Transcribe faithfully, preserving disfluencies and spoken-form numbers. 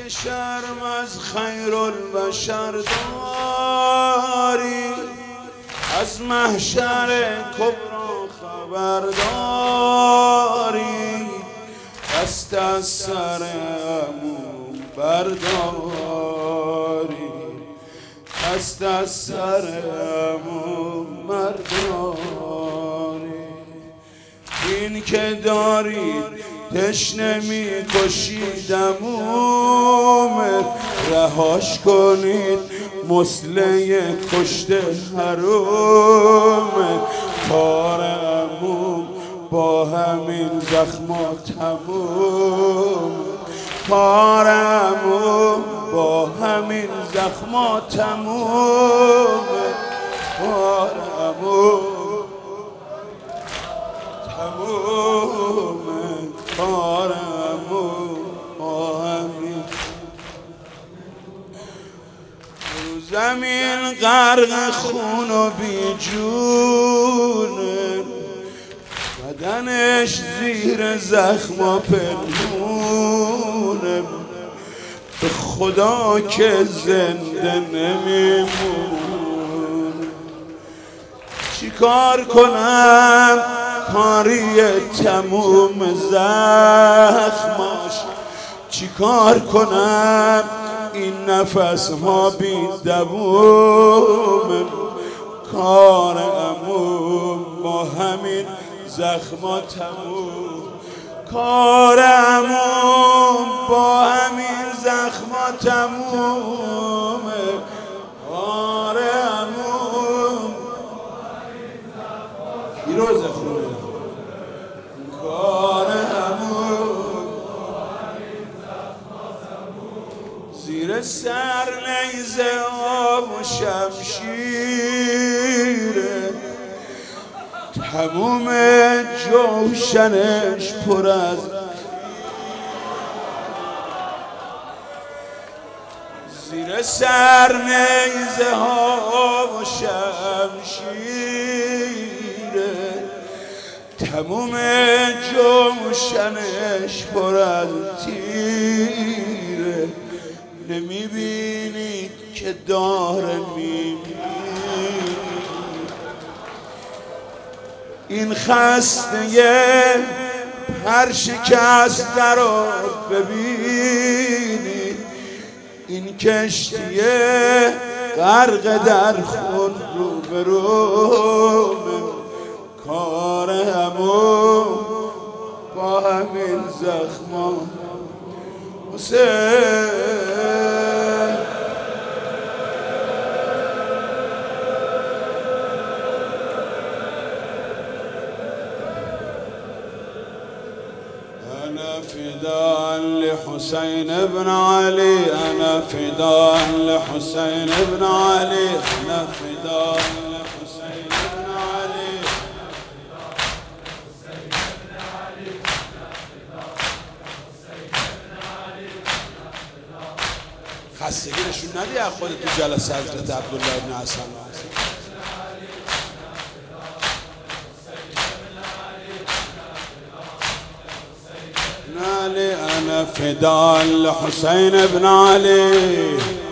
شرم از خیر البشر داری، از محشر کبرا خبر داری، دست از سر عمو برداری، دست از سر عمو برداری. این که دارید تشنه می کشیدمومه، رهاش کنید مسله کشته حرومه. کار عموم با همین زخما تموم، کار عموم با همین زخما تمومه. کار عموم تمومه، کار عموم با همین. زمین غرق خون و بی جونه، بدنش زیر زخما پنهونه. به خدا که زنده نمیمونه. چی کار کنم کاری تموم زخماش، چی کار کنم این نفس ها بی دووم. کار عموم با همین زخما تموم، کار عموم با همین زخما تمومه. کار عموم پیروز خونه، کار عموم زیر سر نیزه آب و شمشیره. تموم جوشنش پر از زیر سر نیزه ها و شمشیره. تموم جوشنش پر از تیره. نمیبینید که داره میمیره. این خسته پر شکسته رو ببینید، این کشتی غرق در خون رو به رو. کار عموم با همین زخما حسین. أنا فداء لحسين بن علي، أنا فداء لحسين بن علي، أنا فداء لحسين بن علي. خستگی نشون ندی از خودت تو جلسه حضرت عبدالله بن حسن. أنا فداء لحسين بن علي.